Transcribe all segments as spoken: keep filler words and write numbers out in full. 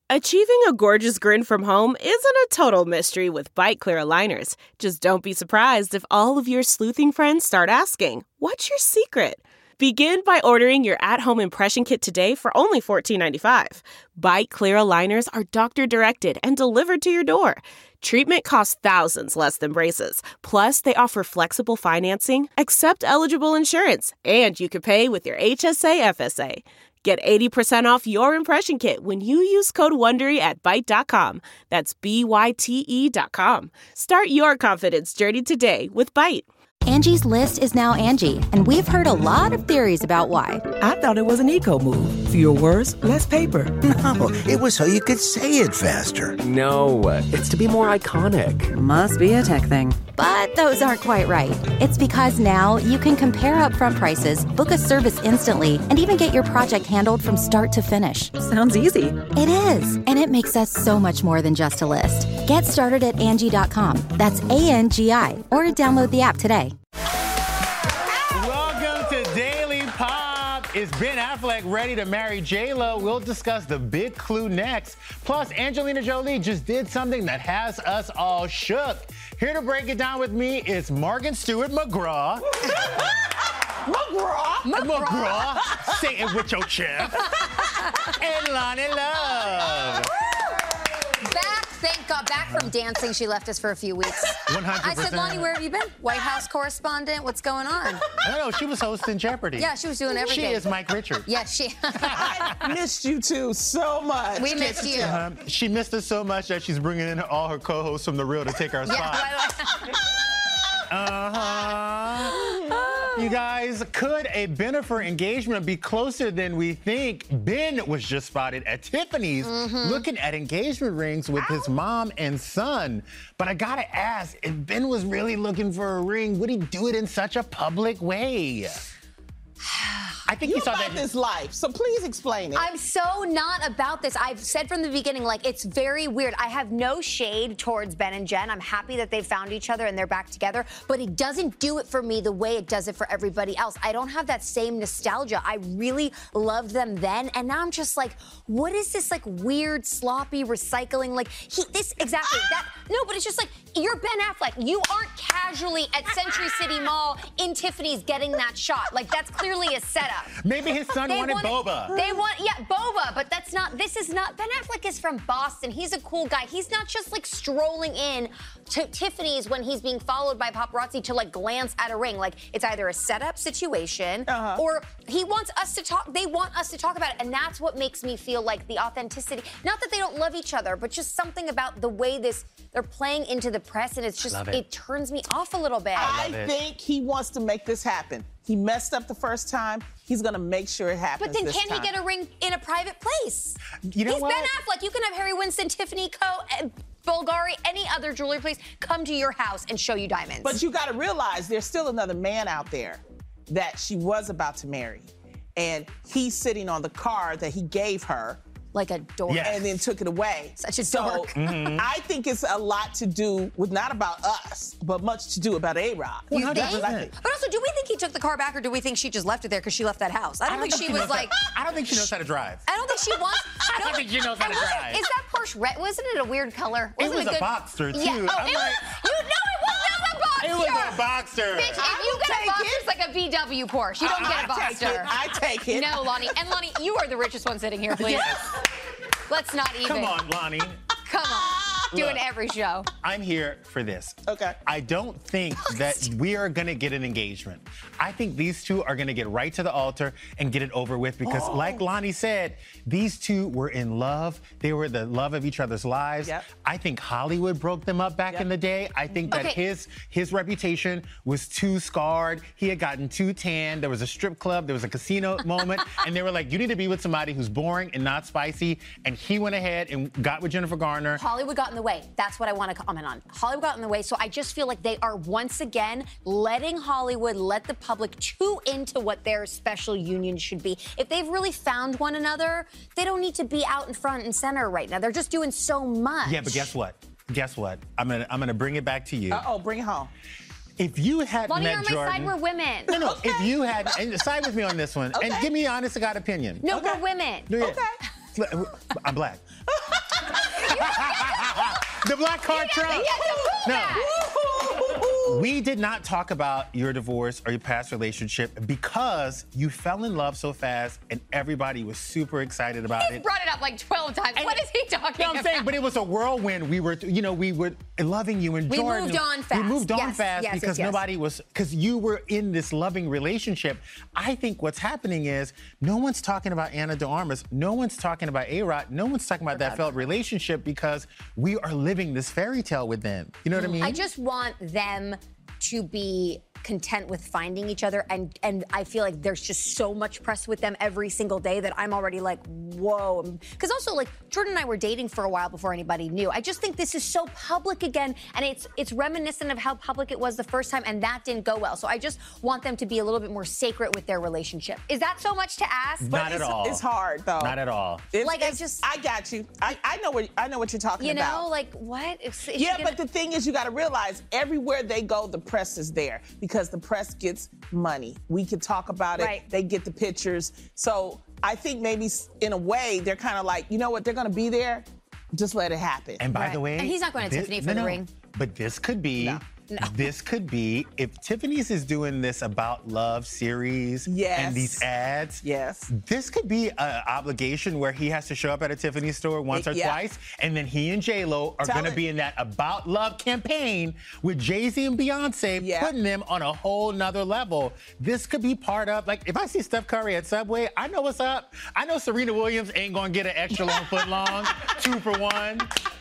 Achieving a gorgeous grin from home isn't a total mystery with Byte Clear aligners. Just don't be surprised if all of your sleuthing friends start asking, "What's your secret?" Begin by ordering your at-home impression kit today for only fourteen ninety-five. Byte Clear aligners are doctor-directed and delivered to your door. Treatment costs thousands less than braces. Plus, they offer flexible financing, accept eligible insurance, and you can pay with your H S A F S A. Get eighty percent off your impression kit when you use code WONDERY at Byte dot com. That's B Y T E dot com. Start your confidence journey today with Byte. Angie's List is now Angie, and we've heard a lot of theories about why. I thought it was an eco move. Fewer words, less paper. No, it was so you could say it faster. No, it's to be more iconic. Must be a tech thing. But those aren't quite right. It's because now you can compare upfront prices, book a service instantly, and even get your project handled from start to finish. Sounds easy. It is, and it makes us so much more than just a list. Get started at Angie dot com. That's A N G I, or download the app today. Welcome to Daily Pop. Is Ben Affleck ready to marry J-Lo? We'll discuss the big clue next. Plus, Angelina Jolie just did something that has us all shook. Here to break it down with me is Morgan Stewart McGraw. McGraw? McGraw. McGraw. Say it with your chest. And Lonnie Love. Back, thank God, back from dancing. She left us for a few weeks. one hundred percent. I said, Lonnie, where have you been? White House correspondent? What's going on? I don't know. She was hosting Jeopardy. Yeah, she was doing everything. She is Mike Richards. Yes, she. I missed you two so much. We missed you. Uh, she missed us so much that she's bringing in all her co-hosts from The Real to take our spot. Uh-huh. You guys, could a Bennifer engagement be closer than we think? Ben was just spotted at Tiffany's mm-hmm. looking at engagement rings with Ow. his mom and son. But I gotta ask, if Ben was really looking for a ring, would he do it in such a public way? I think you you saw about that this life, so please explain it. I'm so not about this. I've said from the beginning, like, it's very weird. I have no shade towards Ben and Jen. I'm happy that they've found each other and they're back together, but it doesn't do it for me the way it does it for everybody else. I don't have that same nostalgia. I really loved them then, and now I'm just like, what is this, like, weird, sloppy recycling? Like, he, this, exactly, that, no, but it's just like, you're Ben Affleck. You aren't casually at Century City Mall in Tiffany's getting that shot. Like, that's clearly a setup. Maybe his son they wanted, wanted boba. They want, yeah, boba, but that's not, this is not, Ben Affleck is from Boston. He's a cool guy. He's not just like strolling in to Tiffany's when he's being followed by paparazzi to like glance at a ring. Like, it's either a setup situation uh-huh. or he wants us to talk, they want us to talk about it. And that's what makes me feel like the authenticity, not that they don't love each other, but just something about the way this, they're playing into the press, and it's just, it. it turns me off a little bit. I, I think he wants to make this happen. He messed up the first time. He's gonna make sure it happens. But then this can't time. he get a ring in a private place? You know He's what? Ben Affleck. You can have Harry Winston, Tiffany Co., Bulgari, any other jewelry place come to your house and show you diamonds. But you gotta realize there's still another man out there that she was about to marry. And he's sitting on the car that he gave her. Like a dork. Yes. And then took it away. Such a so, dork. Mm-hmm. I think it's a lot to do with not about us, but much to do about A-Rod. You think? think? But also, do we think he took the car back, or do we think she just left it there because she left that house? I don't, I don't think, think she was like... How, I don't think she knows how to drive. I don't think she wants... I don't think she knows how to drive. Is that Porsche red? Wasn't it a weird color? Wasn't it was it a good? Boxster, too. Yeah. Oh, I'm it like, was... You know it was not a Boxster. It was a Boxster. Bitch, if you get a Boxster, it's like a V W Porsche. You don't I, get a Boxster. I take it. No, Lonnie. And Lonnie, you are the richest one sitting here, please. Yes. Let's not even. Come on, Lonnie. Come on. Doing Look, every show. I'm here for this. Okay. I don't think that we are going to get an engagement. I think these two are going to get right to the altar and get it over with because, oh. like Lonnie said, these two were in love. They were the love of each other's lives. Yep. I think Hollywood broke them up back yep. in the day. I think that okay. his his reputation was too scarred. He had gotten too tan. There was a strip club. There was a casino moment. And they were like, you need to be with somebody who's boring and not spicy. And he went ahead and got with Jennifer Garner. Hollywood got in the way. That's what I want to comment on. Hollywood got in the way, so I just feel like they are once again letting Hollywood let the public too into what their special union should be. If they've really found one another, they don't need to be out in front and center right now. They're just doing so much. Yeah, but guess what? Guess what? I'm gonna I'm gonna bring it back to you. Uh-oh, bring it home. If you had Lonnie, met you're on my Jordan, side, we're women. No, no. Okay. If you had, and side with me on this one, Okay. and give me an honest to God opinion. No, okay. we're women. Yeah. Okay. I'm black. The black card Trump. No. We did not talk about your divorce or your past relationship because you fell in love so fast and everybody was super excited about He it. brought it up like twelve times. And- What is he talking You know what I'm about? saying? But it was a whirlwind. We were, you know, we were loving you and We Jordan. moved on fast. We moved on Yes, fast yes, because yes, yes. nobody was, because you were in this loving relationship. I think what's happening is no one's talking about Anna de Armas. No one's talking about A-Rod. No one's talking about that failed relationship because we are living this fairy tale with them. You know what I mean? I just want them to be content with finding each other, and and I feel like there's just so much press with them every single day that I'm already like, whoa. Because also, like, Jordan and I were dating for a while before anybody knew. I just think this is so public again, and it's it's reminiscent of how public it was the first time, and that didn't go well. So I just want them to be a little bit more sacred with their relationship. Is that so much to ask? Not at it's, all. It's hard though. Not at all. It's, Like, I it's- just- I got you. I, I know what I know what you're talking You about. know, like, what? Is, is Yeah, she gonna- but the thing is, you got to realize everywhere they go, the press is there because the press gets money. We can talk about it. Right. They get the pictures. So I think maybe s- in a way they're kind of like, you know what? They're going to be there. Just let it happen. And by Right. the way, And he's not going to this- Tiffany for no, the no. ring. But this could be, No. this could be, if Tiffany's is doing this About Love series Yes. and these ads, Yes. this could be an obligation where he has to show up at a Tiffany store once or Yeah. twice, and then he and J-Lo are Tell going to it. be in that About Love campaign with Jay-Z and Beyonce, Yeah. putting them on a whole nother level. This could be part of, like, if I see Steph Curry at Subway, I know what's up. I know Serena Williams ain't going to get an extra long foot long, two for one.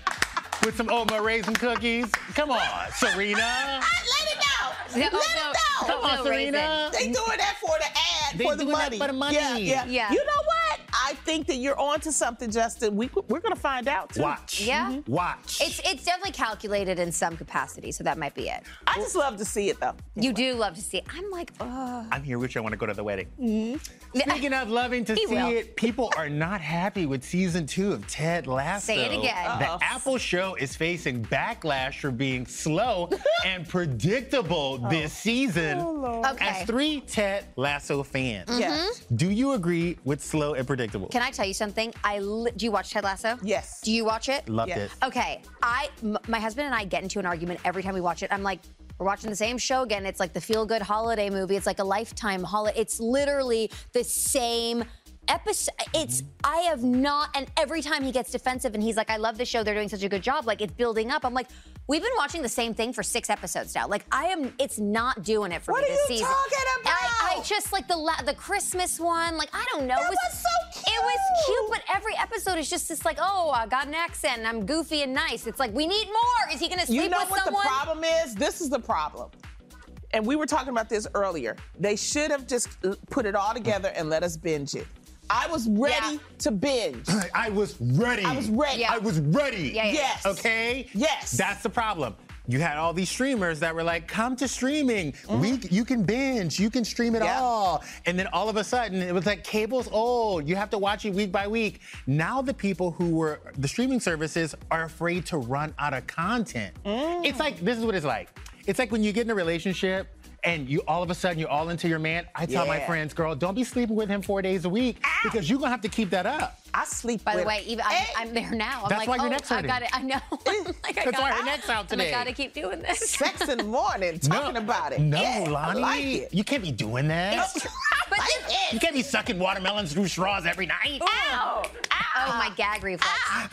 With some oatmeal raisin cookies. Come on, Serena. Let it know. Yeah, Let oh, it no. know. Come on, no Serena. They doing that for the ad, They for the doing that money. for the money. Yeah, yeah. Yeah. You know what? I think that you're onto something, Justin. We, we're going to find out, too. Watch. Yeah? Watch. It's it's definitely calculated in some capacity, so that might be it. I just love to see it, though. You do love to see it. I'm like, oh. I'm here with you. I want to go to the wedding. Mm-hmm. Speaking of loving to He see will. it, people are not happy with season two of Ted Lasso. Say it again. Uh-oh. The Apple show is facing backlash for being slow and predictable this season. Okay. As three Ted Lasso fans, Yes. do you agree with slow and predictable? Can I tell you something? I li- do you watch Ted Lasso? Yes. Do you watch it? Loved Yes. it. Okay, I, m- my husband and I get into an argument every time we watch it. I'm like, we're watching the same show again. It's like the feel-good holiday movie. It's like a Lifetime holiday. It's literally the same episode. It's, I have not, and every time he gets defensive and he's like, I love the show. They're doing such a good job. Like, it's building up. I'm like, we've been watching the same thing for six episodes now. Like, I am, it's not doing it for What me are this you season. talking about? I, I just like the la- the Christmas one. Like, I don't know. That it was, was so cute. It was cute, but every episode is just this like, oh, I got an accent and I'm goofy and nice. It's like, we need more. Is he gonna sleep You know with what someone? the problem is? This is the problem. And we were talking about this earlier. They should have just uh, put it all together and let us binge it. I was ready Yeah. to binge. I was ready. I was ready. Yeah. I was ready. Yeah, yeah, Yes. Okay? Yes. That's the problem. You had all these streamers that were like, come to streaming. We, you can binge. You can stream it Yeah. all. And then all of a sudden, it was like, cable's old. You have to watch it week by week. Now the people who were, the streaming services are afraid to run out of content. It's like, this is what it's like. It's like when you get in a relationship and you all of a sudden you're all into your man. I tell my Yeah. friends, girl, don't be sleeping with him four days a week because you're gonna have to keep that up. I sleep By with the way, even I'm, Hey, I'm there now. I'm That's like, why your oh, neck's I hurting. got it. I know. I'm like, I That's got why it. her neck's out today. I gotta keep doing this. sex in the morning talking about it. No, Yeah, Lonnie. I like it. You can't be doing that. It's true. But Like this, it. You can't be sucking watermelons through straws every night. ow, oh my gag reflex.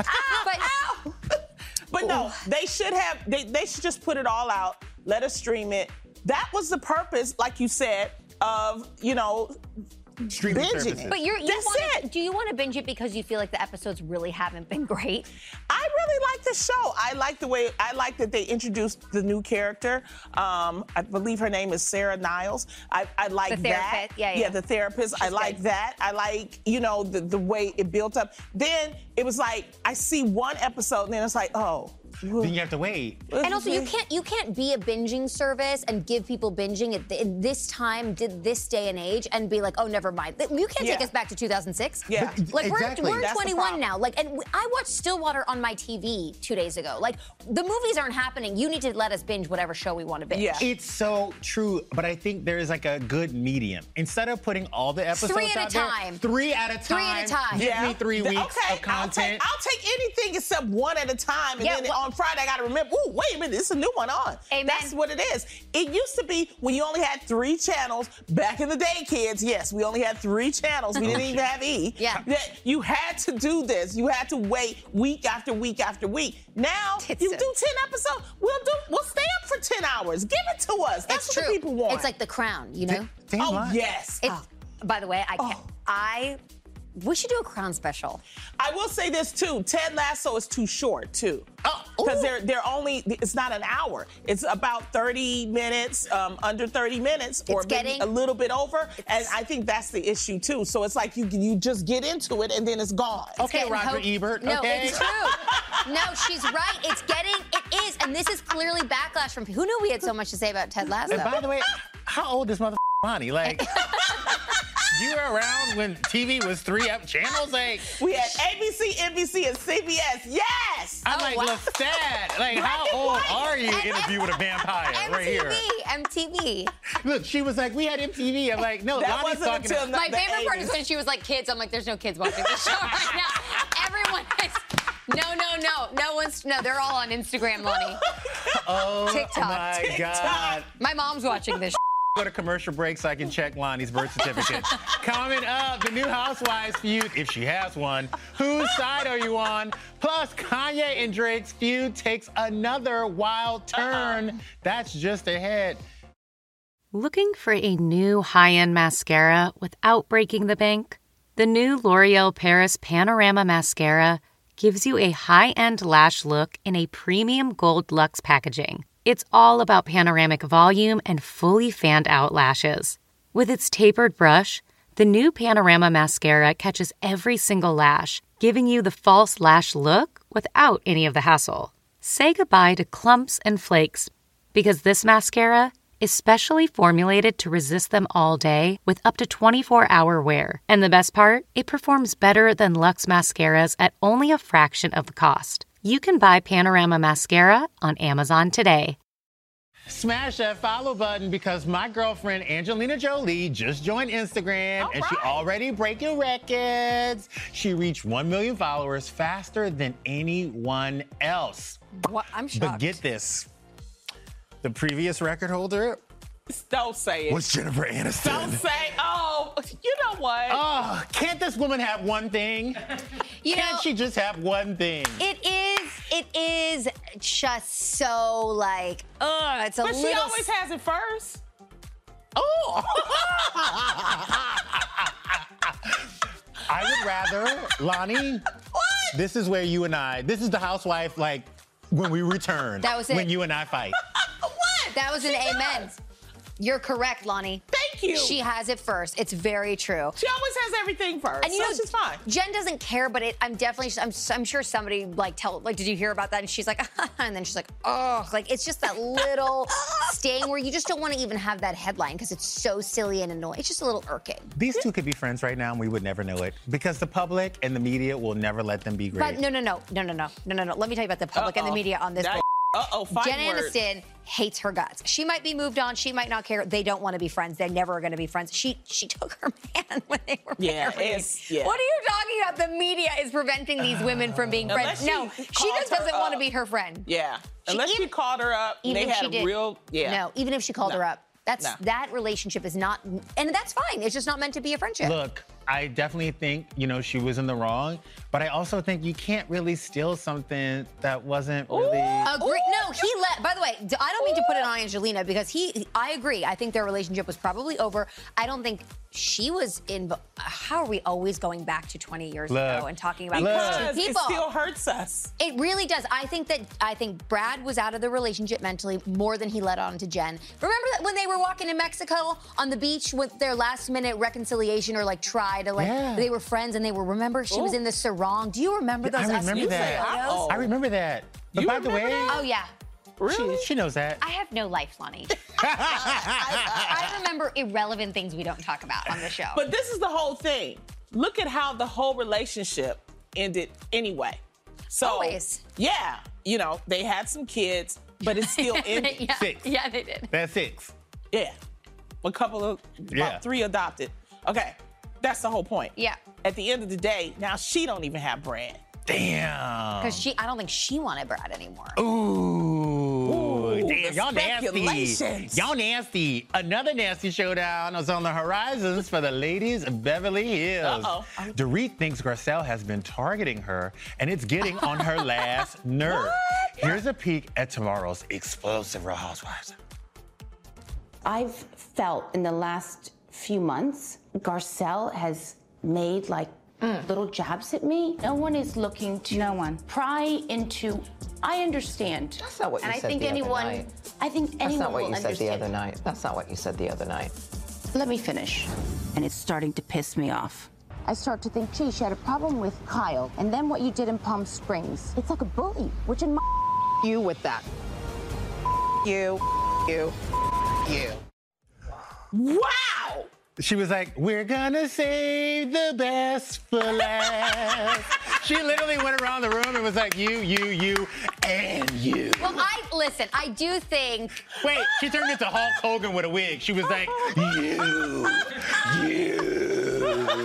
But But no, they should have, they, they should just put it all out, let us stream it. That was the purpose, like you said, of, you know, Streaming binging services. it. but you're, you That's want it. do you want to binge it because you feel like the episodes really haven't been great? I really like the show. I like the way, I like that they introduced the new character. Um, I believe her name is Sarah Niles. I, I like The that. therapist. Yeah, yeah. Yeah, the therapist. I She's like good. that. I like, you know, the, the way it built up. Then it was like, I see one episode and then it's like, oh, then you have to wait. And also, you can't you can't be a binging service and give people binging at the, in this time, did this day and age, and be like, oh, never mind. You can't Yeah. take us back to two thousand six. Yeah. Like Exactly. we're, we're That's the twenty-one problem. now. Like, and w- I watched Stillwater on my T V two days ago. Like, the movies aren't happening. You need to let us binge whatever show we want to binge. Yeah. It's so true, but I think there is like a good medium. Instead of putting all the episodes Three at a out there, time. three at a time. Three at a time. Give me three Th- weeks okay, of content. I'll take, I'll take anything except one at a time. And Yeah, then well- on Friday, I got to remember, ooh, wait a minute, this is a new one on. Amen. That's what it is. It used to be when you only had three channels. Back in the day, kids, yes, we only had three channels. We didn't even have E. Yeah. That you had to do this. You had to wait week after week after week. Now, It's you a- do ten episodes. We'll do. We'll stay up for ten hours. Give it to us. That's It's what true. the people want. It's like The Crown, you know? Damn oh, right. yes. It's, by the way, I can't. Oh. I. We should do a Crown special. I will say this too. Ted Lasso is too short too. Oh, Because ooh. they're they're only it's not an hour. It's about thirty minutes, um, under thirty minutes, or It's maybe getting- a little bit over. And I think that's the issue too. So it's like you you just get into it and then it's gone. Okay, Getting Roger hope- Ebert. No, okay. it's true. No, she's right. It's getting, it is. And this is clearly backlash from, who knew we had so much to say about Ted Lasso? And by the way, how old is mother Bonnie? Like, you were around when T V was three up channels? Like, We had A B C, N B C, and C B S. Yes. I'm Oh, like, wow. Lestat. Like, how Black and old white. are you? And- Interview with a vampire right here. M T V. Look, she was like, we had M T V. I'm like, no, That Lonnie's wasn't talking until about. My the favorite part is eighties. when she was like, kids. I'm like, there's no kids watching this show right now. Everyone is. No, no, no. No one's. No, they're all on Instagram, Lonnie. Oh TikTok. my TikTok. God. My mom's watching this. Go to commercial break so I can check Lonnie's birth certificate. Coming up, the new Housewives feud, if she has one. Whose side are you on? Plus, Kanye and Drake's feud takes another wild turn. That's just ahead. Looking for a new high-end mascara without breaking the bank? The new L'Oreal Paris Panorama Mascara gives you a high-end lash look in a premium gold luxe packaging. It's all about panoramic volume and fully fanned-out lashes. With its tapered brush, the new Panorama Mascara catches every single lash, giving you the false lash look without any of the hassle. Say goodbye to clumps and flakes, because this mascara is specially formulated to resist them all day with up to twenty-four hour wear. And the best part? It performs better than Luxe mascaras at only a fraction of the cost. You can buy Panorama Mascara on Amazon today. Smash that follow button because my girlfriend Angelina Jolie just joined Instagram All and she right. already breaking records. She reached one million followers faster than anyone else. What? I'm But shocked. get this. The previous record holder Don't say it. was Jennifer Aniston. Don't say. Oh, you know what? Oh, can't this woman have one thing? You know, Can't she just have one thing? it is. It is just so like. Ugh, it's a but little. she always has it first. Oh! I would rather, Lonnie. What? This is where you and I. This is the housewife, like when we return. That was it. When you and I fight. What? That was an She amen. does. You're correct, Lonnie. Thank you. She has it first. It's very true. She always has everything first. And you so know, she's fine. Jen doesn't care, but it, I'm definitely, I'm, I'm sure somebody like tell, like, did you hear about that? And she's like, and then she's like, oh, like it's just that little sting where you just don't want to even have that headline because it's so silly and annoying. It's just a little irking. These two could be friends right now and we would never know it because the public and the media will never let them be great. But no, no, no, no, no, no, no, no, no. Let me tell you about the public and the Uh-oh. media on this. Now- bull- Uh-oh, fight Jen word. Aniston hates her guts. She might be moved on. She might not care. They don't want to be friends. They're never going to be friends. She she took her man when they were Yeah, married. it's- yeah. What are you talking about? The media is preventing these women from being friends. Unless No, she she called just her doesn't want to up. be her friend. Yeah. She- Unless she even- called her up, Even they if had she a did. real, yeah. No, even if she called No. her up. That's No. that relationship is not, and that's fine. It's just not meant to be a friendship. Look, I definitely think, you know, she was in the wrong, but I also think you can't really steal something that wasn't really. Agree. No, he let. By the way, d- I don't mean to put it on Angelina because he. I agree. I think their relationship was probably over. I don't think she was in. How are we always going back to twenty years Look, ago and talking about look. these Because two it people? still hurts us. It really does. I think that I think Brad was out of the relationship mentally more than he let on to Jen. Remember that when they were walking in Mexico on the beach with their last minute reconciliation or like try to like Yeah. they were friends and they were remember she was Ooh. in the sarong. Do you remember those? I remember Esposito that. photos? I remember that. But You by the way, remember Oh, yeah. Really? she, she knows that. I have no life, Lonnie. I remember irrelevant things we don't talk about on the show. But this is the whole thing. Look at how the whole relationship ended anyway. So, Always. yeah, you know, they had some kids, but it's still ended. yeah, Six. yeah, they did. That's six. Yeah. A couple of, about Yeah. three adopted. Okay, that's the whole point. Yeah. At the end of the day, now she don't even have Brad. Damn. Because she, I don't think she wanted Brad anymore. Ooh, Ooh, damn, the y'all nasty. speculations. Y'all nasty. Another nasty showdown is on the horizons for the ladies of Beverly Hills. Uh-oh. Dorit thinks Garcelle has been targeting her, and it's getting on her last nerve. What? Here's a peek at tomorrow's explosive Real Housewives. I've felt in the last few months, Garcelle has made like little jabs at me. No one is looking to No one. pry into. I understand. That's not what you and said I think the other anyone. night. I think That's anyone not what will you said understand. the other night. That's not what you said the other night. Let me finish. And it's starting to piss me off. I start to think, gee, she had a problem with Kyle, and then what you did in Palm Springs. It's like a bully, which in my You with that. You, you, you. Wow! She was like, we're gonna save the best for last. She literally went around the room and was like, you, you, you, and you. Well, I, listen, I do think. Wait, she turned into Hulk Hogan with a wig. She was like, you, you.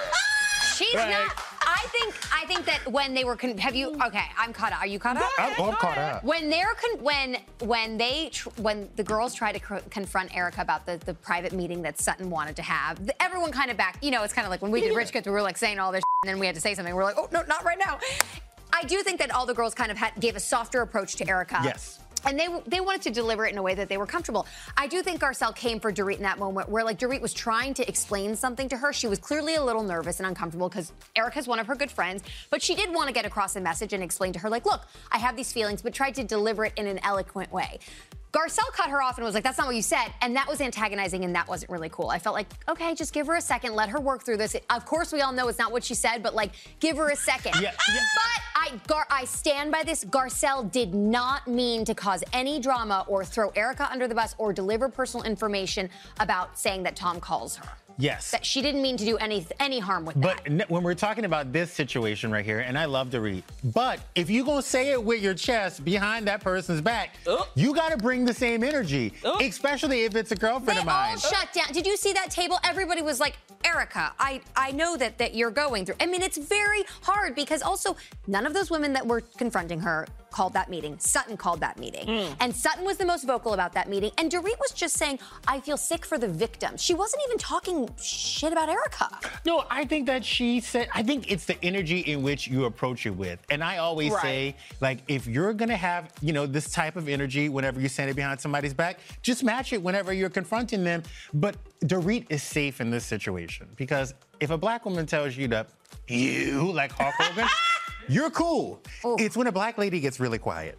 She's Right. not. I think. I think that when they were. Con- have you? Okay, I'm caught up. Are you caught up? I'm, oh, I'm caught up. When they're con- when when they tr- when the girls try to cr- confront Erica about the, the private meeting that Sutton wanted to have, the, everyone kind of back. You know, it's kind of like when we did Rich Kids, we were like saying all this, and then we had to say something. We're like, oh no, not right now. I do think that all the girls kind of had, gave a softer approach to Erica. Yes. And they they wanted to deliver it in a way that they were comfortable. I do think Garcelle came for Dorit in that moment where, like, Dorit was trying to explain something to her. She was clearly a little nervous and uncomfortable because Erica's one of her good friends. But she did want to get across a message and explain to her, like, look, I have these feelings, but tried to deliver it in an eloquent way. Garcelle cut her off and was like, that's not what you said. And that was antagonizing, and that wasn't really cool. I felt like, okay, just give her a second. Let her work through this. It, of course, we all know it's not what she said, but, like, give her a second. Yeah, yeah. But I, Gar- I stand by this. Garcelle did not mean to cause any drama or throw Erica under the bus or deliver personal information about saying that Tom calls her. Yes. That she didn't mean to do any any harm with But that. n- when we're talking about this situation right here, and I love Dorit, but if you're gonna say it with your chest behind that person's back, Oh. you gotta bring the same energy, Oh. especially if it's a girlfriend They of mine. all shut down. Did you see that table? Everybody was like, Erica, I, I know that, that you're going through. I mean, it's very hard because also none of those women that were confronting her called that meeting. Sutton called that meeting. Mm. And Sutton was the most vocal about that meeting. And Dorit was just saying, I feel sick for the victim. She wasn't even talking shit about Erica. No, I think that she said, I think it's the energy in which you approach it with. And I always Right. say, like, if you're gonna have, you know, this type of energy whenever you stand it behind somebody's back, just match it whenever you're confronting them. But Dorit is safe in this situation because if a black woman tells you to, you, like Hulk Hogan, you're cool. Ooh. It's when a black lady gets really quiet.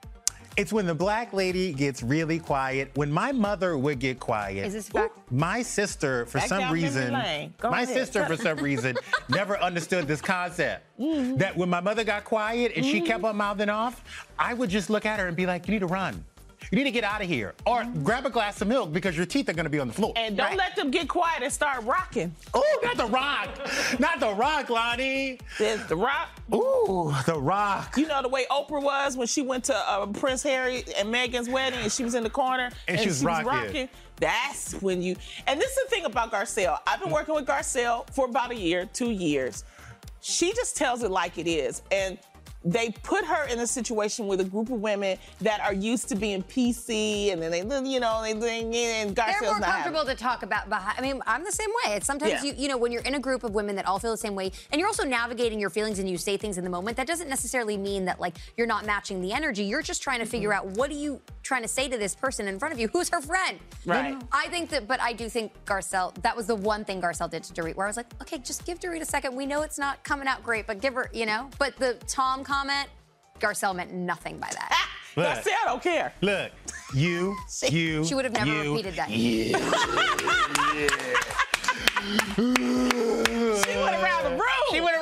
It's when the black lady gets really quiet. When my mother would get quiet. Is this fact? My sister, for Back some down memory reason, lane. Go my ahead. sister, for some reason, never understood this concept. Mm-hmm. That when my mother got quiet and she kept on mouthing off, I would just look at her and be like, you need to run. You need to get out of here. Or grab a glass of milk because your teeth are gonna be on the floor. And don't let them get quiet and start rocking. Oh, not the rock. Not the rock, Lonnie. There's the rock. Ooh, the rock. You know the way Oprah was when she went to uh, Prince Harry and Meghan's wedding and she was in the corner And she was rocking. That's when you, and this is the thing about Garcelle. I've been working with Garcelle for about a year, two years. She just tells it like it is. And they put her in a situation with a group of women that are used to being P C, and then they, you know, they, they and Garcelle's They're more not having comfortable it. to talk about. Behind, I mean, I'm the same way. It's sometimes Yeah. you, you know, when you're in a group of women that all feel the same way, and you're also navigating your feelings and you say things in the moment. That doesn't necessarily mean that like you're not matching the energy. You're just trying to figure out what are you trying to say to this person in front of you, who's her friend. Right. I think that, but I do think Garcelle. That was the one thing Garcelle did to Dorit, where I was like, okay, just give Dorit a second. We know it's not coming out great, but give her, you know. But the Tom comment. Garcelle meant nothing by that. Look. Garcelle don't care. Look, you, you, She would have never you, repeated that. Yeah. She went around the room. She went around the room.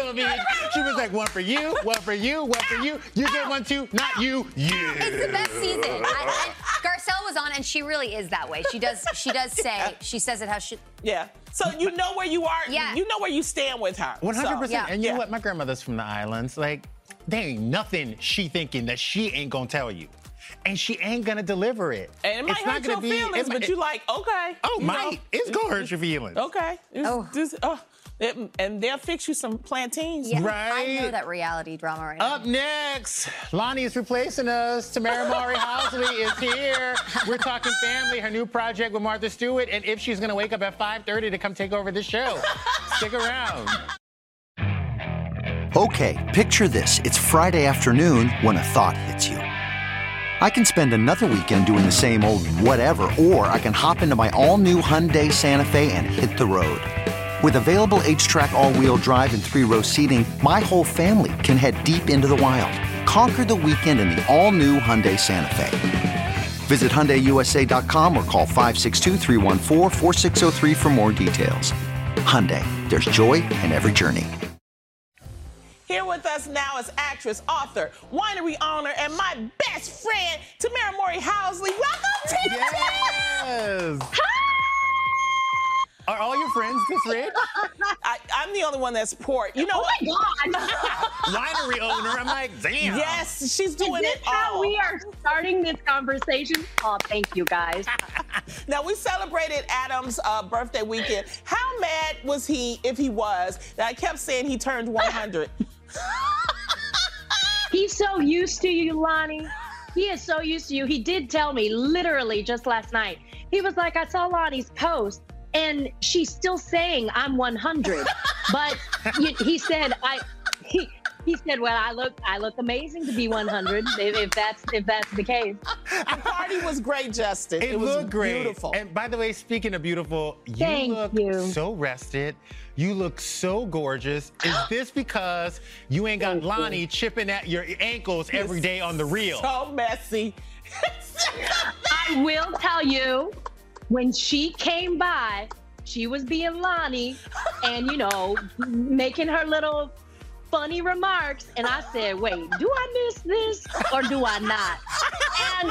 television. She was like, one for you, one for you, one for you. You get one too, not you. You. It's the best season. I, I, Garcelle was on, and she really is that way. She does. She does say. She says it how she. Yeah. So you know where you are. Yeah. You know where you stand with her. one hundred percent. So, and you yeah. know what? My grandmother's from the islands. Like, there ain't nothing she thinking that she ain't gonna tell you. And she ain't gonna deliver it. And it might it's not hurt gonna your be, feelings, it, but it, you like, okay. Oh, you my, know. it's gonna hurt your feelings. Okay. It's, Oh. This, oh. It, and they'll fix you some plantains. Yeah, Right. I know that reality drama right now. Up next, Lonnie is replacing us. Tamara Mowry Housley is here. We're talking family, her new project with Martha Stewart, and if she's gonna wake up at five thirty to come take over the show. Stick around. Okay, picture this. It's Friday afternoon when a thought hits you. I can spend another weekend doing the same old whatever, or I can hop into my all-new Hyundai Santa Fe and hit the road. With available H-Track all-wheel drive and three-row seating, my whole family can head deep into the wild. Conquer the weekend in the all-new Hyundai Santa Fe. Visit Hyundai U S A dot com or call five six two, three one four, four six zero three for more details. Hyundai, there's joy in every journey. Here with us now is actress, author, winery owner, and my best friend, Tamara Mowry Housley. Welcome to the Yes! Are all your friends this rich? I, I'm the only one that's poor. You know Oh what? my God. Winery owner. I'm like, damn. Yes, she's doing Is this it how all. we are starting this conversation? Oh, thank you, guys. Now, we celebrated Adam's uh, birthday weekend. How mad was he, if he was, that I kept saying he turned one hundred? He's so used to you, Lonnie. He is so used to you. He did tell me literally just last night. He was like, I saw Lonnie's post and she's still saying I'm one hundred. But he, he said, I, he, he said, well, I look, I look amazing to be one hundred. If, if that's, if that's the case. The party was great, Justin. It, It, was looked great. beautiful. And by the way, speaking of beautiful, you Thank look you. so rested. You look so gorgeous. Is this because you ain't got Lonnie chipping at your ankles every day on the reel? So messy. I will tell you, when she came by, she was being Lonnie and, you know, making her little funny remarks. And I said, wait, do I miss this or do I not? And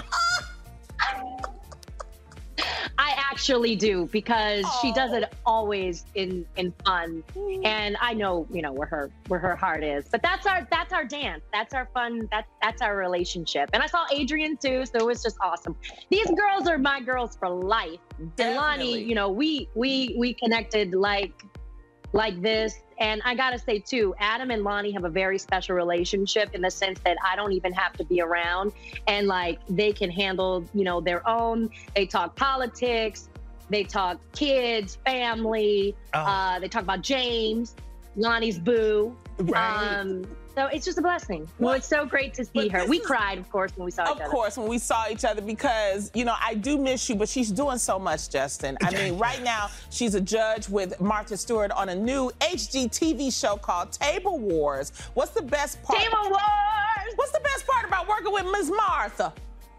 I actually do, because oh. she does it always in in fun, and I know you know where her where her heart is. But that's our that's our dance. That's our fun. That's that's our relationship. And I saw Adrian too, so it was just awesome. These girls are my girls for life. Definitely. And Lonnie, you know, we we we connected like like this. And I gotta say too, Adam and Lonnie have a very special relationship in the sense that I don't even have to be around, and like they can handle, you know, their own. They talk politics, they talk kids, family, oh. uh, they talk about James, Lonnie's boo. Right. Um, so it's just a blessing. Well, it's so great to see her. We is, cried, of course, when we saw each of other. Of course, when we saw each other, because, you know, I do miss you, but she's doing so much, Justin. I mean, right now, she's a judge with Martha Stewart on a new H G T V show called Table Wars. What's the best part? Table Wars! What's the best part about working with Miz Martha?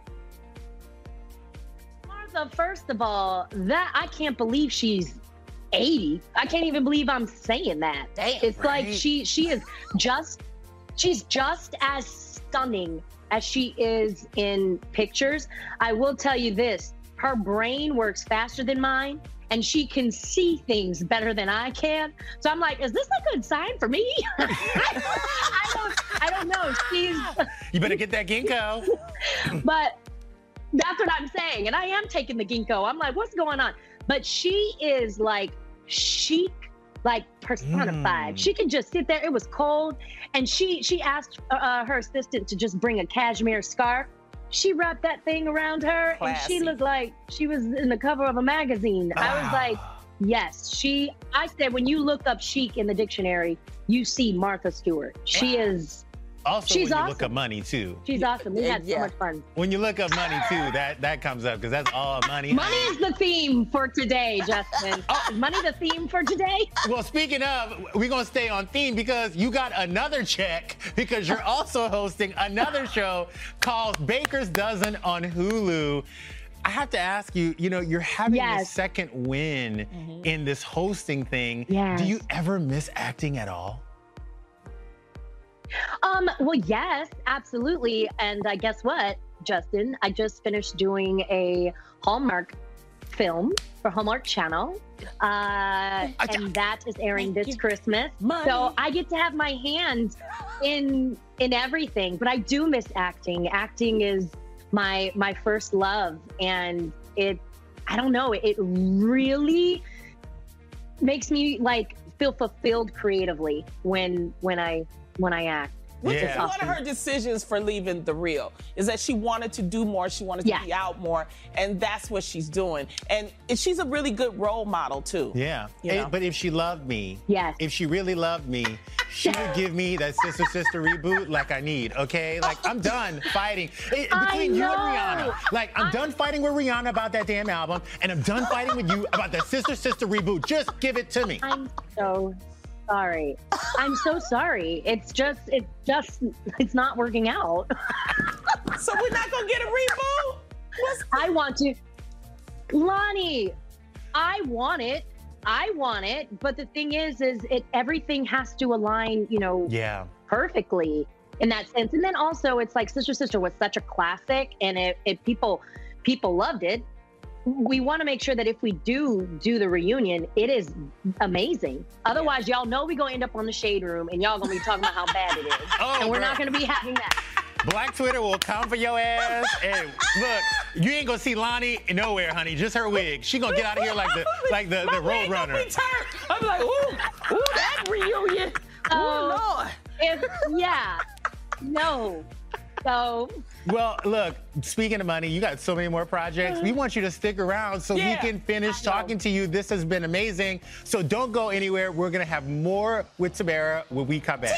Martha, first of all, that I can't believe she's eighty. I can't even believe I'm saying that. Damn, it's right? like she she is just she's just as stunning as she is in pictures. I will tell you this, her brain works faster than mine, and she can see things better than I can. So I'm like, is this a good sign for me? I don't I don't know. She's You better get that ginkgo. But that's what I'm saying. And I am taking the ginkgo. I'm like, what's going on? But she is like chic, like personified. Mm. She could just sit there. It was cold. And she she asked uh, her assistant to just bring a cashmere scarf. She wrapped that thing around her. Classy. And she looked like she was in the cover of a magazine. Wow. I was like, yes, she, I said, when you look up chic in the dictionary, you see Martha Stewart. She wow. is Also, She's when you awesome. look up money, too. She's awesome. We had yeah. so much fun. When you look up money, too, that, that comes up, because that's all money. Money is the theme for today, Justin. Oh, is money the theme for today? Well, speaking of, we're going to stay on theme because you got another check because you're also hosting another show called Baker's Dozen on Hulu. I have to ask you, you know, you're having yes. your second win mm-hmm. in this hosting thing. Yes. Do you ever miss acting at all? Um, well, yes, absolutely. And uh, guess what, Justin? I just finished doing a Hallmark film for Hallmark Channel. Uh, and that is airing this Christmas. Money. So I get to have my hands in in everything. But I do miss acting. Acting is my my first love. And it, I don't know, it really makes me like feel fulfilled creatively when when I when I act. Which Yeah. is one of her decisions for leaving The Real, is that she wanted to do more, she wanted to Yeah. be out more, and that's what she's doing. And she's a really good role model, too. Yeah. You Eh, know? but if she loved me, Yes. if she really loved me, she would give me that sister sister reboot like I need, okay? Like, I'm done fighting. Eh, I between you and know. Rihanna. Like, I'm I- done fighting with Rihanna about that damn album, and I'm done fighting with you about that sister sister reboot. Just give it to me. I'm so sorry. I'm so sorry. It's just, it's just, it's not working out. So we're not going to get a reboot? What's I want to, Lonnie, I want it. I want it. But the thing is, is it, everything has to align, you know, Yeah. perfectly in that sense. And then also it's like Sister Sister was such a classic, and it, it people, people loved it. We want to make sure that if we do do the reunion, it is amazing. Otherwise, y'all know we're going to end up on the Shade Room and y'all going to be talking about how bad it is. Oh, and we're girl. not going to be having that. Black Twitter will come for your ass. And look, you ain't gonna see Lonnie nowhere, honey. Just her wig. She gonna get out of here like the like the, the road runner. I'm like, ooh, ooh, that reunion. Oh, Lord. If, yeah. No. So, Well, look, speaking of money, you got so many more projects. We want you to stick around so Yeah, we can finish talking to you. This has been amazing. So don't go anywhere. We're going to have more with Tamara when we come back.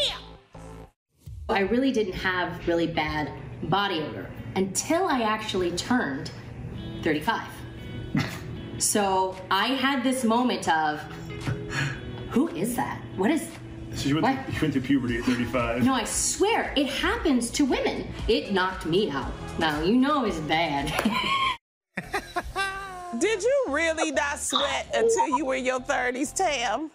I really didn't have really bad body odor until I actually turned thirty-five. So I had this moment of, who is that? What is... So you went, to, you went to puberty at thirty-five. No, I swear, it happens to women. It knocked me out. Now, you know it's bad. Did you really not sweat until you were in your thirties, Tam?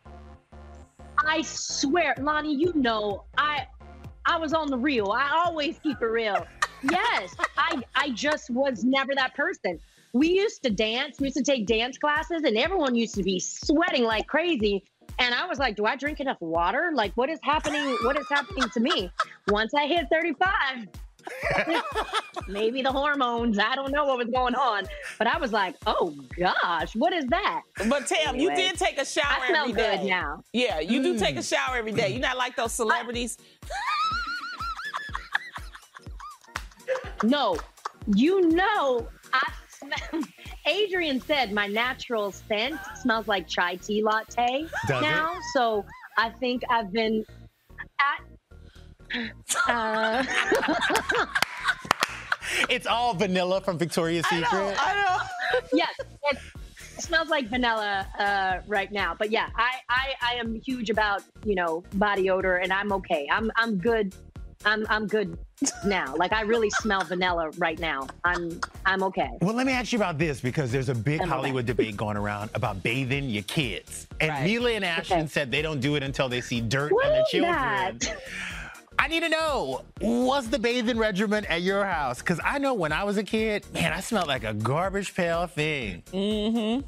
I swear, Lonnie, you know, I I was on the real. I always keep it real. Yes, I I just was never that person. We used to dance. We used to take dance classes, and everyone used to be sweating like crazy. And I was like, do I drink enough water? Like, what is happening? What is happening to me? Once I hit thirty-five, maybe the hormones, I don't know what was going on. But I was like, oh, gosh, what is that? But Tam, Anyway, you did take a shower I smell every day. good now. Yeah, you do take a Mm. shower every day. You're not like those celebrities. No, you know, I smell. Adrian said my natural scent smells like chai tea latte Does now. it? So I think I've been at. Uh, It's all vanilla from Victoria's Secret. I know. yes, it, it smells like vanilla uh, right now. But yeah, I, I I am huge about, you know, body odor, and I'm okay. I'm I'm good. I'm I'm good now. Like, I really smell vanilla right now. I'm I'm okay. Well, let me ask you about this, because there's a big Tell me Hollywood debate going around about bathing your kids. And Right. Mila and Ashton Okay. said they don't do it until they see dirt What on their is children. that? I need to know, what's the bathing regimen at your house? Because I know when I was a kid, man, I smelled like a garbage pail thing. Mm-hmm.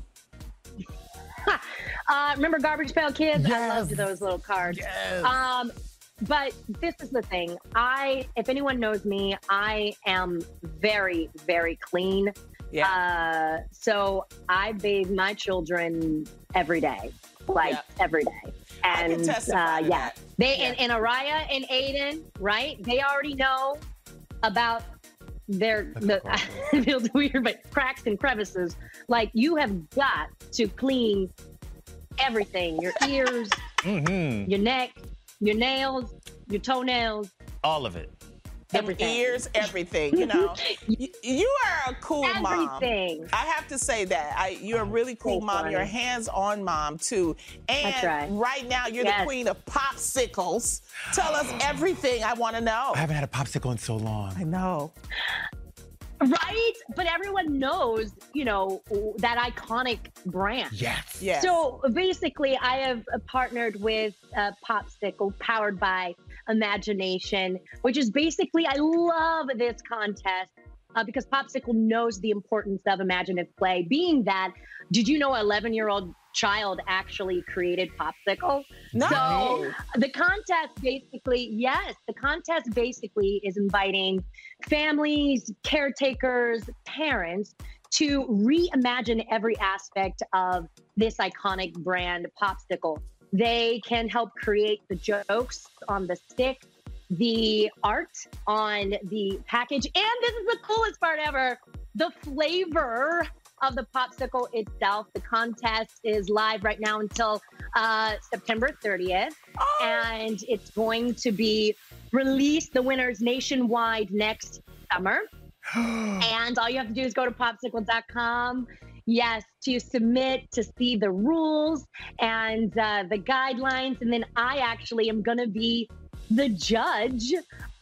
uh, remember Garbage Pail Kids? I Yes. loved those little cards. Yes. Um, but this is the thing. I, if anyone knows me, I am very, very clean. Yeah. Uh, so I bathe my children every day, like Yeah. every day. I can And testify uh, to yeah, that. they Yeah. and, and Araya and Aiden, right? They already know about their the it feels weird, but cracks and crevices. Like, you have got to clean everything: your ears, Mm-hmm. your neck, your nails, your toenails. All of it. Them Everything. ears, everything, you know. you, you are a cool mom. Everything. I have to say that. I, you're a really cool Thanks, mom. Lonnie. You're a hands-on mom, too. And try. right now, you're Yes. the queen of popsicles. Tell us everything I want to know. I haven't had a popsicle in so long. I know. Right? But everyone knows, you know, that iconic brand. Yes. Yes. So basically, I have partnered with uh, Popsicle, powered by imagination, which is basically, I love this contest uh, because Popsicle knows the importance of imaginative play. Being that, did you know an eleven-year-old child actually created Popsicle? No. So the contest basically, yes, the contest basically is inviting families, caretakers, parents to reimagine every aspect of this iconic brand, Popsicle. They can help create the jokes on the stick, the art on the package, and this is the coolest part ever, the flavor of the Popsicle itself. The contest is live right now until uh, September thirtieth, oh. and it's going to be released, the winners nationwide next summer. And all you have to do is go to popsicle dot com. Yes, to submit, to see the rules and uh, the guidelines. And then I actually am going to be the judge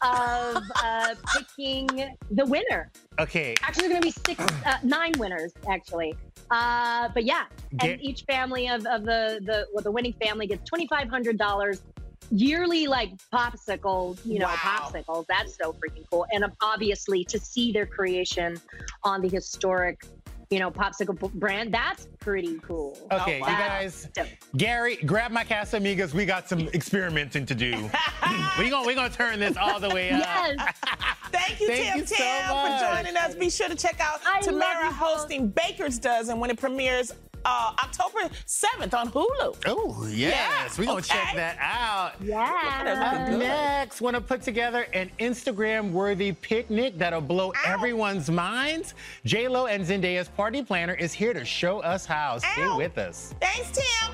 of uh, picking the winner. Okay. Actually, there's going to be six, uh, nine winners, actually. Uh, but yeah, and Get- each family of, of the, the, well, the winning family gets twenty-five hundred dollars yearly, like popsicle, you know, Wow. popsicles. That's so freaking cool. And um, obviously to see their creation on the historic, you know, Popsicle brand, that's pretty cool. Okay, you That's guys, dope. Gary, grab my Casamigas. We got some experimenting to do. We're going we gonna turn this all the way up. Yes. Thank you, Thank Tim you so Tam, much. for joining us. Be sure to check out I love Tamara you both. hosting Baker's Dozen when it premieres uh, October seventh on Hulu. Oh, yes. Yeah, We're going to okay. check that out. Yeah. Up next, want to put together an Instagram-worthy picnic that'll blow Ow. everyone's minds? J-Lo and Zendaya's party planner is here to show us how. Stay Ow. with us. Thanks, Tim.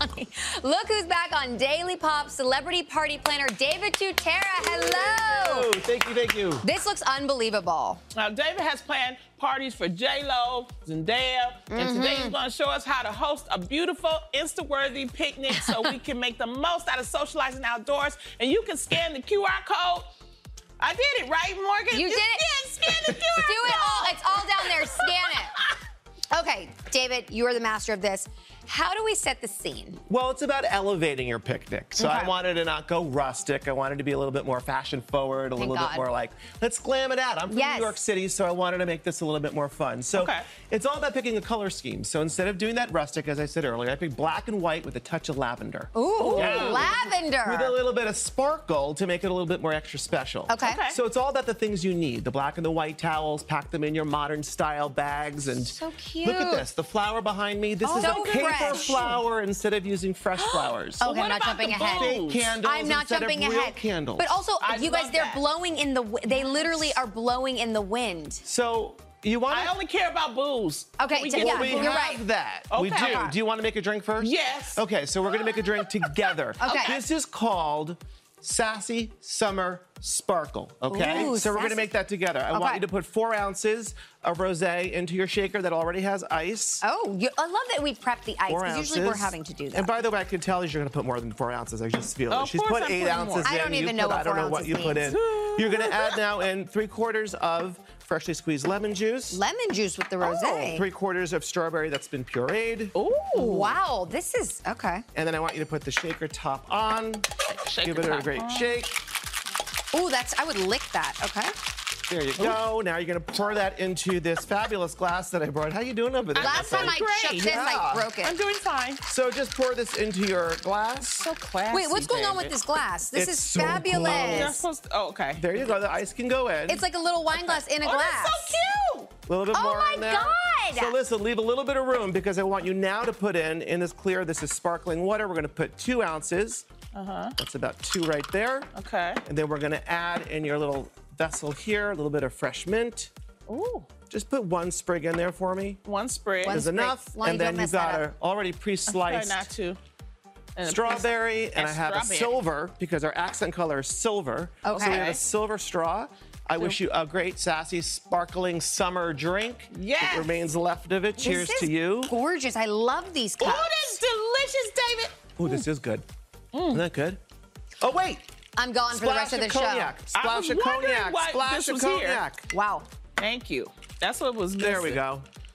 Look who's back on Daily Pop, celebrity party planner David Tutera. Hello. Thank you, thank you. This looks unbelievable. Now, David has planned parties for J-Lo, Zendaya, and today he's going to show us how to host a beautiful, Insta-worthy picnic so we can make the most out of socializing outdoors. And you can scan the Q R code. I did it, right, Morgan? You did it. Yeah, scan the Q R Do code. it all. It's all down there. Scan it. Okay, David, you are the master of this. How do we set the scene? Well, it's about elevating your picnic. So Okay. I wanted to not go rustic. I wanted to be a little bit more fashion forward, a Thank little God. bit more like, let's glam it out. I'm from Yes. New York City, so I wanted to make this a little bit more fun. So Okay. it's all about picking a color scheme. So instead of doing that rustic, as I said earlier, I picked black and white with a touch of lavender. Ooh, Yeah. lavender. With a little bit of sparkle to make it a little bit more extra special. Okay. Okay. So it's all about the things you need. The black and the white towels, pack them in your modern style bags. And So cute. look at this, the flower behind me. This Oh, is so a paper fresh. flower instead of using fresh flowers. Okay, What I'm not about jumping the ahead. bowls? Fake candles I'm not instead jumping of real ahead. candles. But also, I you guys, love they're that. blowing in the. w- They literally are blowing in the wind. So you want I to... only care about booze. Okay, Can we so- get yeah, some we booze? you're have right. that. We do. Okay. Do you want to make a drink first? Yes. Okay, so we're going to make a drink together. Okay. This is called Sassy Summer Sparkle, okay? Ooh, so we're going to sassy. make that together. I Okay. want you to put four ounces of rosé into your shaker that already has ice. Oh, you, I love that we prepped the ice Four because ounces. usually we're having to do that. And by the way, I can tell you're going to put more than four ounces. I just feel Of it. She's course put I'm eight putting ounces more. in. I don't You even put- know what I don't four know what you ounces put in. means. You're going to add now in three quarters of freshly squeezed lemon juice. Lemon juice with the rosé. Three quarters of strawberry that's been pureed. Ooh. Wow, this is okay. And then I want you to put the shaker top on. Shaker Give it a top great on. shake. Ooh, that's I would lick that. Okay. There you go. Now you're gonna pour that into this fabulous glass that I brought. How you doing over there? Last time I great. shook this, Yeah. I broke it. I'm doing fine. So just pour this into your glass. So classy. Wait, what's going on with David. this glass? This It's is so fabulous. You're supposed to, oh, okay. There you go. The ice can go in. It's like a little wine glass in a Oh, glass. that's so cute. a little bit Oh more my in there. God. So listen, leave a little bit of room because I want you now to put in, in this clear, this is sparkling water. We're gonna put two ounces. Uh-huh. That's about two right there. Okay. And then we're gonna add in your little vessel here, a little bit of fresh mint. Ooh. Just put one sprig in there for me. One sprig. One Is sprig. enough. Lonnie, And don't then mess you've got that a up. already Try pre-sliced not to. And a strawberry, piece- and I have strawberry. a silver because our accent color is silver. So we Okay. have a silver straw. I wish you a great, sassy, sparkling summer drink. Yes. What remains left of it. Cheers This to is you. Gorgeous. I love these Ooh, cups. that's delicious, David. Oh, this is good. Isn't that good? Oh, wait. I'm gone for the rest of the cognac. I Splash was of wondering cognac. why Splash this of was here. cognac. show. Wow. Thank you. That's what was missing. There we go.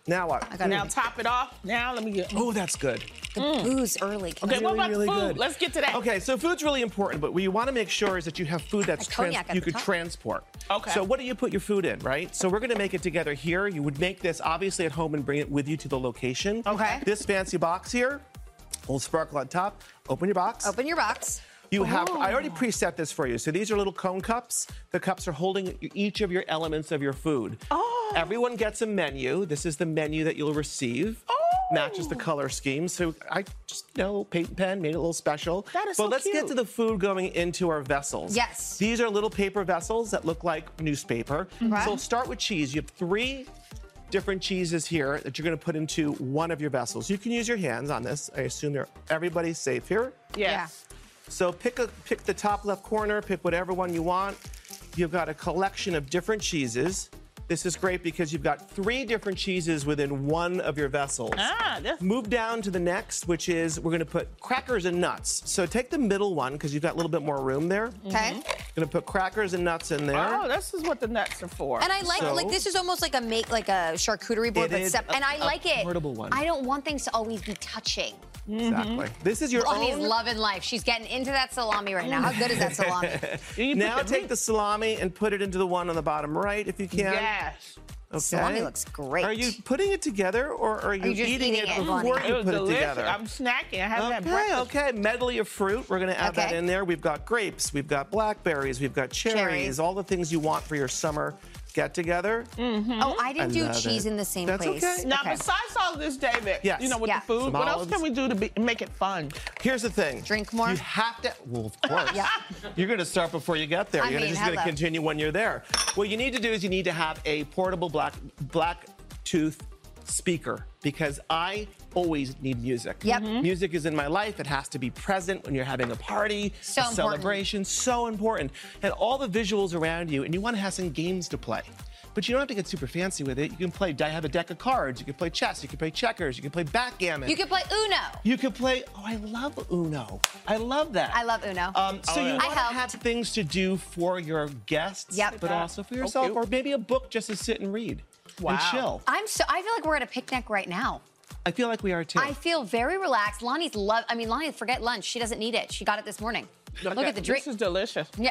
Now what? I gotta Now read. top it off. Now let me get. Oh, that's good. The booze early. Can Okay, I- what Really, about really the food? good. Let's get to that. Okay, so food's really important, but what you want to make sure is that you have food that's A cognac at you the could top. transport. Okay. So what do you put your food in, right? So we're going to make it together here. You would make this obviously at home and bring it with you to the location. Okay. This fancy box here, little sparkle on top. Open your box. Open your box. You have, I already preset this for you. So these are little cone cups. The cups are holding each of your elements of your food. Oh. Everyone gets a menu. This is the menu that you'll receive. Oh. Matches the color scheme. So I just, you know, paint and pen, made it a little special. That is But so let's cute. get to the food going into our vessels. Yes. These are little paper vessels that look like newspaper. Okay. So we'll start with cheese. You have three different cheeses here that you're going to put into one of your vessels. You can use your hands on this. I assume they're, everybody's safe here. Yes. So pick a pick the top left corner, pick whatever one you want. You've got a collection of different cheeses. This is great because you've got three different cheeses within one of your vessels. Ah, that's Move down to the next, which is we're gonna put crackers and nuts. So take the middle one because you've got a little bit more room there. Okay. Gonna put crackers and nuts in there. Oh, this is what the nuts are for. And I like So- like this is almost like a make like a charcuterie board, It but is sep- a- and I a like it. portable one. I don't want things to always be touching. Exactly. This is your Lonnie's own. loving life. She's getting into that salami right now. How good is that salami? You put Now the take meat- the salami and put it into the one on the bottom right if you can. Yes. Okay. Salami looks great. Are you putting it together or are you, you just eating, eating it it, before Lonnie? you It was put delicious. it together? I'm snacking. I haven't had Okay, breakfast. okay. Medley of fruit. We're going to add that Okay. in there. We've got grapes, we've got blackberries, we've got cherries, Cherries. all the things you want for your summer get together. Oh, I didn't I do love cheese it. in the same That's place. okay. Now, Okay. besides all of this, David, Yes. you know, with Yeah. the food, Some what else olives. can we do to be, make it fun? Here's the thing. Drink more? You have to, well, of course. Yeah. You're going to start before you get there. I You're mean, just going to hello. continue when you're there. What you need to do is you need to have a portable black black tooth speaker because I always need music. Yep. Mhm. Music is in my life. It has to be present when you're having a party, So a important. celebration. So important. And all the visuals around you, and you want to have some games to play. But you don't have to get super fancy with it. You can play, I have a deck of cards. You can play chess. You can play checkers. You can play backgammon. You could play Uno. You could play, oh, I love Uno. I love that. I love Uno. Um, so Oh, you yeah. want I to helped. have things to do for your guests, Yep. but also for yourself, cute. or maybe a book just to sit and read Wow. and chill. I'm so I feel like we're at a picnic right now. I feel like we are too. I feel very relaxed. Lonnie's love. I mean, Lonnie, forget lunch. She doesn't need it. She got it this morning. Look at the drink. This is delicious. Yeah.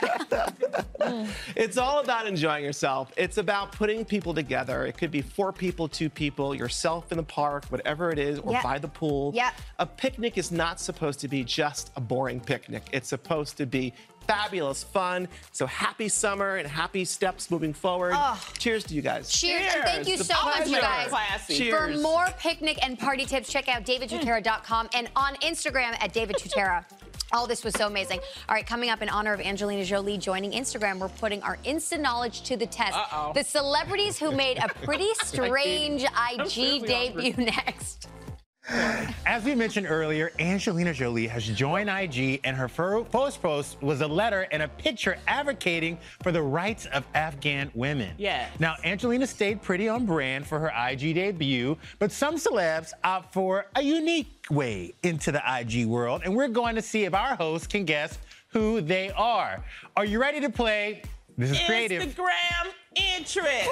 It's all about enjoying yourself. It's about putting people together. It could be four people, two people, yourself in the park, whatever it is, or Yeah. by the pool. Yeah. A picnic is not supposed to be just a boring picnic. It's supposed to be fabulous fun. So happy summer and happy steps moving forward. Oh. Cheers to you guys. Cheers, and thank you The so much, you pleasure. guys. Classy. For Cheers. more picnic and party tips, check out david tutera dot com and on Instagram at david tutera. Oh, this was so amazing. All right, coming up in honor of Angelina Jolie joining Instagram, we're putting our Insta knowledge to the test. Uh-oh. The celebrities who made a pretty strange I G seriously debut next. As we mentioned earlier, Angelina Jolie has joined I G, and her fir- first post was a letter and a picture advocating for the rights of Afghan women. Yeah. Now, Angelina stayed pretty on brand for her I G debut, but some celebs opt for a unique way into the I G world, and we're going to see if our hosts can guess who they are. Are you ready to play? This is creative. Instagram interest.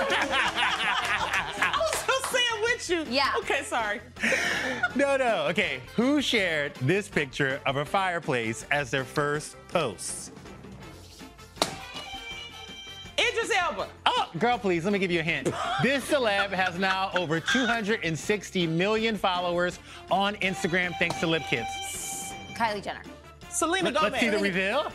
I was so saying with you. Yeah. Okay, sorry. No, no. Okay, who shared this picture of a fireplace as their first post? Idris Elba. Oh, girl, please, let me give you a hint. This celeb has now over two hundred sixty million followers on Instagram thanks to Lip Kits. Kylie Jenner. Selena Let, Gomez. let's see the reveal.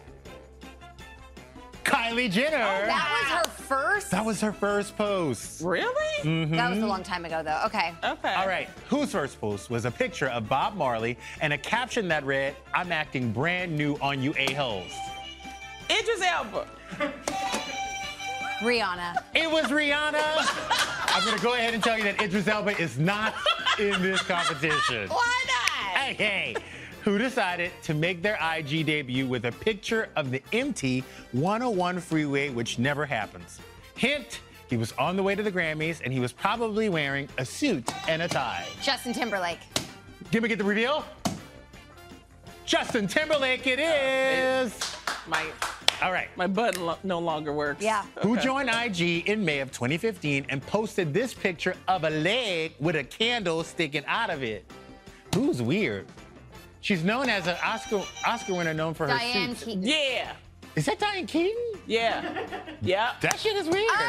Kylie Jenner. That was her first? That was her first post. Really? Mhm. That was a long time ago, though. Okay. Okay. All right, whose first post was a picture of Bob Marley and a caption that read, "I'm acting brand new on you a-holes." Idris Elba. Rihanna. It was Rihanna. I'm gonna go ahead and tell you that Idris Elba is not in this competition. Why not? Hey, hey. Who decided to make their I G debut with a picture of the empty one oh one freeway, which never happens. Hint, he was on the way to the Grammys and he was probably wearing a suit and a tie. Justin Timberlake. Can we get the reveal? Justin Timberlake it is. My All right. My button lo- no longer works. Yeah. Who Okay. joined I G in May of twenty fifteen and posted this picture of a leg with a candle sticking out of it? Who's weird? She's known as an Oscar Oscar winner known for her Diane suits. Keaton. Yeah. Is that Diane Keaton? Yeah. Yeah. That shit is weird.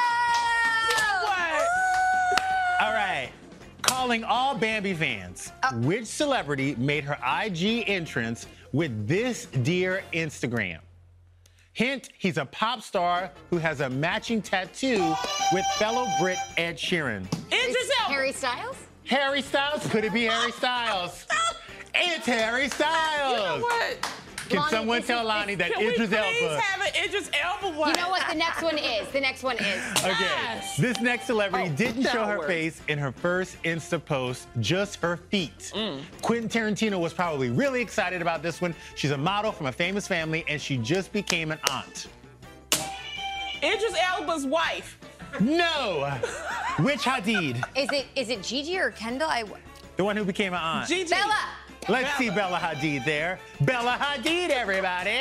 What? All right. Calling all Bambi fans, which celebrity made her I G entrance with this dear Instagram? Hint, he's a pop star who has a matching tattoo with fellow Brit Ed Sheeran. Idris Elba. Harry Styles? Harry Styles? Could it be Harry Styles? It's Harry Styles. You know what? Can Lonnie, someone this tell is- Lonnie that Can we Idris please Elba? have an Idris Elba one? You know what the next one is? The next one is. Okay, Yes. this next celebrity Oh, didn't show her downward. face in her first Insta post, just her feet. Mm. Quentin Tarantino was probably really excited about this one. She's a model from a famous family, and she just became an aunt. Idris Elba's wife. No! Which Hadid? Is it is it Gigi or Kendall? I, The one who became an aunt. Gigi. Bella. Let's Bella. see Bella Hadid there. Bella Hadid, everybody.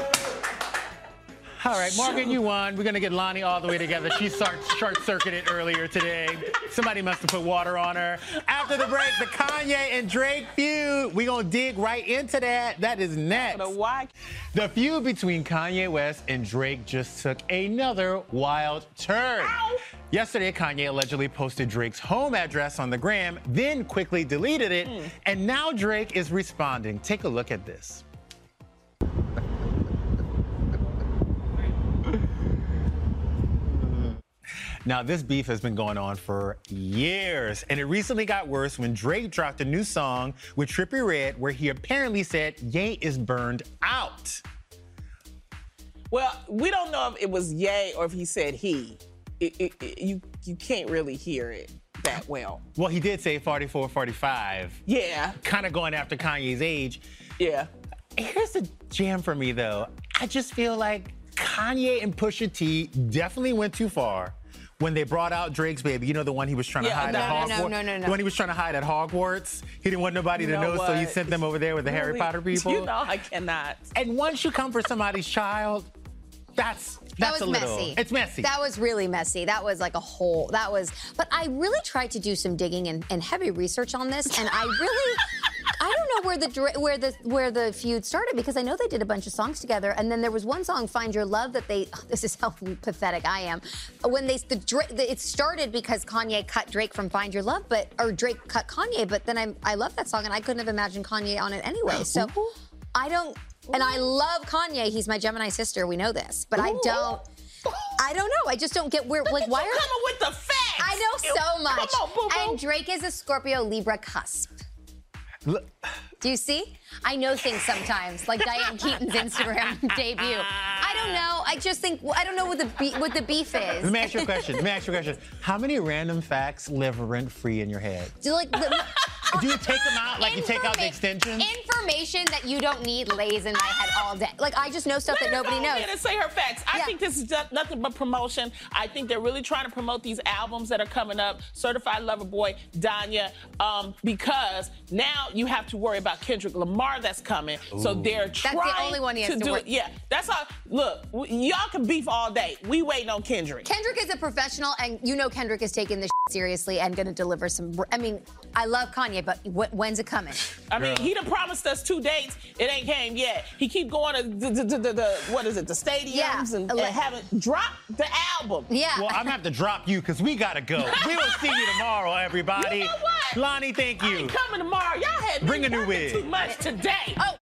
All right, Morgan, you won. We're gonna get Lonnie all the way together. She start, short-circuited earlier today. Somebody must have put water on her. After the break, the Kanye and Drake feud. We're gonna dig right into that. That is next. The why? The feud between Kanye West and Drake just took another wild turn. Ow. Yesterday, Kanye allegedly posted Drake's home address on the gram, then quickly deleted it, Mm. and now Drake is responding. Take a look at this. Now, this beef has been going on for years, and it recently got worse when Drake dropped a new song with Trippie Redd where he apparently said Ye is burned out. Well, we don't know if it was Ye or if he said he. It, it, it- you you can't really hear it that well. Well, he did say forty-four, forty-five, Yeah. kind of going after Kanye's age. Yeah. Here's the jam for me, though. I just feel like Kanye and Pusha T definitely went too far when they brought out Drake's baby. You know, the one he was trying to Yeah, hide no, at no, Hogwarts? no, no, no, no. The one he was trying to hide at Hogwarts. He didn't want nobody to You know know, so he what? sent them over there with the Harry Really? Potter people. You know I cannot. And once you come for somebody's child, that's that's that was a little. messy. It's messy. That was really messy. That was like a whole. That was. But I really tried to do some digging and, and heavy research on this, and I really. I don't know where the dra- where the where the feud started because I know they did a bunch of songs together, and then there was one song, "Find Your Love," that they. Oh, this is how pathetic I am. When they the, Dra- the it started because Kanye cut Drake from "Find Your Love," but or Drake cut Kanye, but then I I love that song and I couldn't have imagined Kanye on it anyway. So I don't, and I love Kanye. He's my Gemini sister. We know this, but I don't. I don't know. I just don't get where. Like, why are coming with the facts? I know so much. Come on, boo-boo. And Drake is a Scorpio Libra cusp. Look, Do you see? I know things sometimes, like Diane Keaton's Instagram debut. I don't know. I just think I don't know what the be- what the beef is. let me ask you a question. Let me ask you a question. How many random facts live rent free in your head? Do like the, Do you take them out like you take out the Informa- extensions? Information that you don't need lays in my head all day. Like I just know stuff Let that her nobody go knows. ahead and say her facts. I Yeah. think this is just nothing but promotion. I think they're really trying to promote these albums that are coming up, Certified Lover Boy, Danya, um, because now you have to worry about Kendrick Lamar that's coming. So they're the trying only one he has to to do worry- it. Yeah, that's all. Look, w- y'all can beef all day. We waiting on Kendrick. Kendrick is a professional, and you know Kendrick is taking this seriously and going to deliver some. I mean, I love Kanye, but wh- when's it coming? I mean, he done promised us two dates. It ain't came yet. He keep going to the, the, the, the, the what is it, the stadiums Yeah. and, and haven't dropped the album. Yeah. Well, I'm gonna have to drop you because we gotta go. We will see you tomorrow, everybody. You know what? Lonnie, thank I you. ain't coming tomorrow. Y'all had me Bring a new working wig. too much today. Oh.